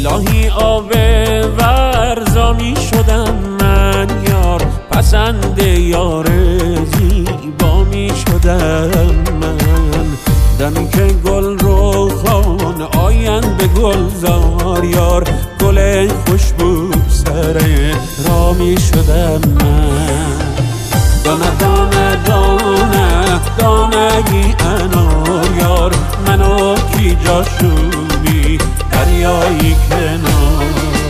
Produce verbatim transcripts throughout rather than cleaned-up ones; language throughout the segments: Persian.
الهی آب ورزا می شدم من یار، پسند یار زیبا می شدم من. دمی که گل رو خان آیند به گلزار یار، گل خوشبو سر را می شدم من. دانه دانه دانه دانگی انار یار، منو کی جاشوبی دریایی کنار.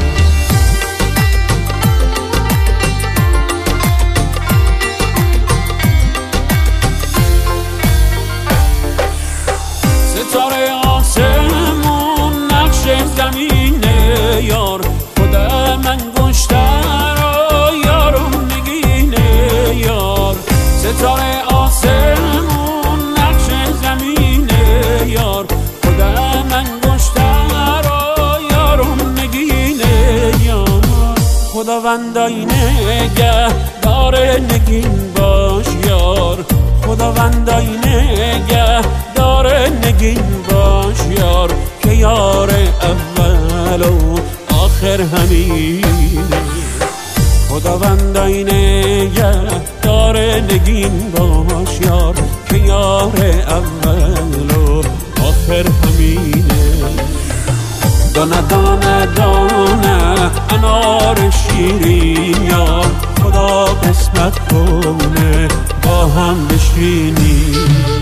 ستاره آسمون نقش زمینه یار، خدا من گشتر و یارم نگینه یار. ستاره آسمون نقش زمینه یار، خدا من گشتر و یارم نگینه یار. خداوندای نگه داره نگین باش یار، خداوندای نگه داره نگین باش یار، که یار اول و آخر همینه. خداوندای نگه داره نگین باش یار، که یار اول و آخر همینه. دانه دانه دانه انار شیرین یار، خدا قسمت کنه با هم بشینی.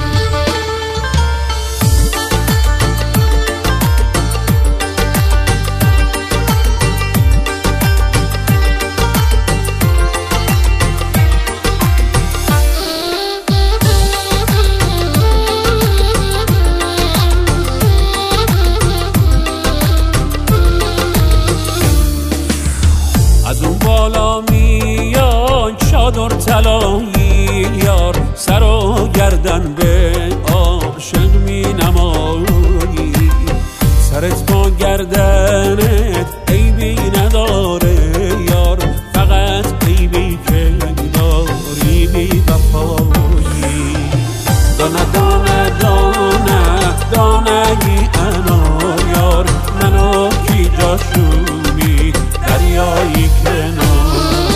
از اون بالا میاد چادر طلایی یار، سر و گردن به عاشق می نمایی. سرت با گردنت عیبی نداره یار، فقط عیبی که داری بی وفایی. دانه دانه دانه دانگی انار یار، منو کی جاشوبی دریایی کنار.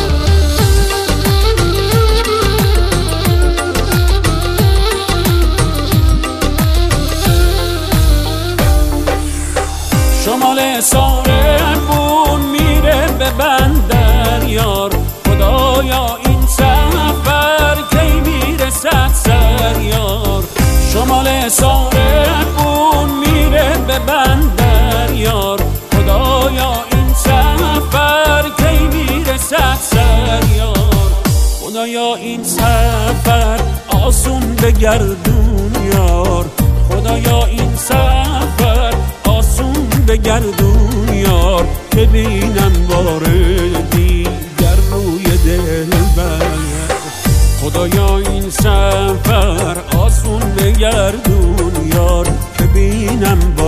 شمال سارمون میره به بندر یار، خدایا این سفر کی میرسد سر یار. شمال سارمون میره به بندر یار، خدایا این سفر کی میرسد سر یار. خدایا این سفر آسون بگردون یار، خدایا این سفر آسون بگردون یار، که بینم بار دیگر روی دلبر. خدایا این سفر آسون بگردون یار، که بینم